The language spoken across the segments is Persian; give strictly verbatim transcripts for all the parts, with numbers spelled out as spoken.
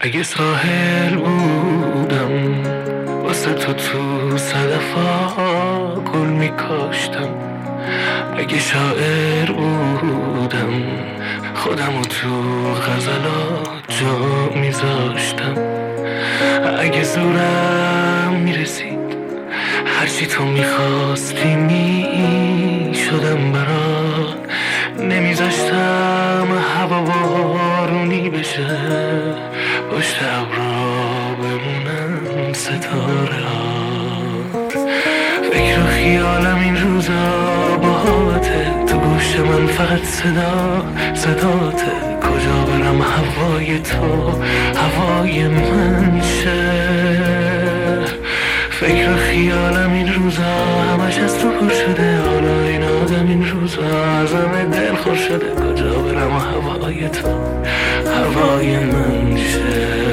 اگه ساحل بودم واسه تو تو صدفا گل میکاشتم، اگه شاعر بودم خودمو تو غزلات جا میذاشتم، اگه زورم میرسید هرچی تو میخواستی میشدم برات، نمیذاشتم هوا بارونی بشه پشت ابرا بمونن ستاره ها. فکر و خیالم این روزا باهاته، تو گوش من فقط صدا صداته، کجا برم هوای تو هوای من شه. فکر و خیالم این روزا همش از تو پر شده، حالا این آدم این روزا ازم دل خور شده، کجا برم هوای تو هوای من شه.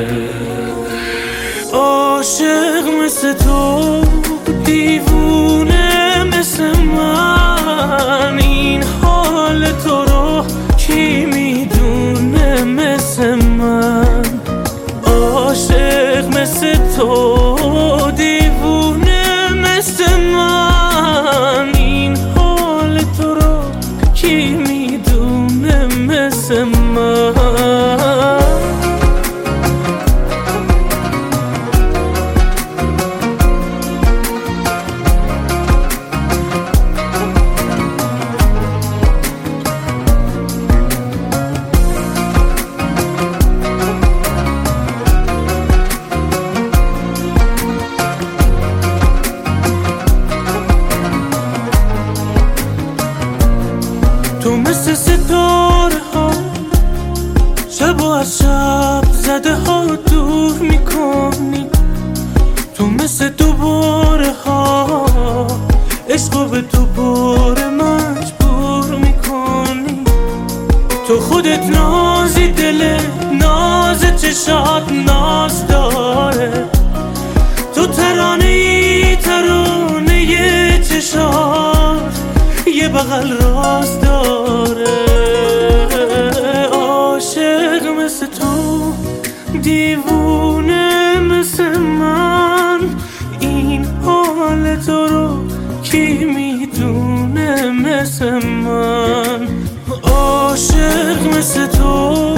عاشق مثل تو دیوونه مثل من، این حال تو رو کی میدونه مثل من. عاشق مثل تو دیوونه مثل من، این حال تو رو کی میدونه مثل من. تو مثل ستاره ها شب و از شب زده ها دور میکنی، تو مثل دوباره ها عشق به دوباره مجبور میکنی. تو خودت نازی دل ناز چشات ناز داره، تو ترانه ای ترانه ی چشات یه بغل راست داره. عاشق مثل تو دیوونه مثل من، این حال تو رو کی میدونه مثل من. عاشق مثل تو